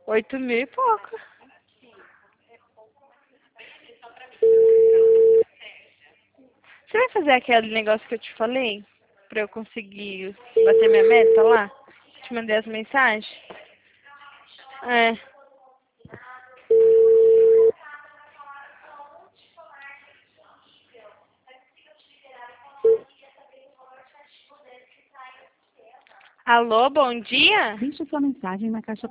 8.000 e pouco. Você vai fazer aquele negócio que eu te falei? Pra eu conseguir bater minha meta lá? Te mandei as mensagens? É. Alô, bom dia? Deixe sua mensagem na caixa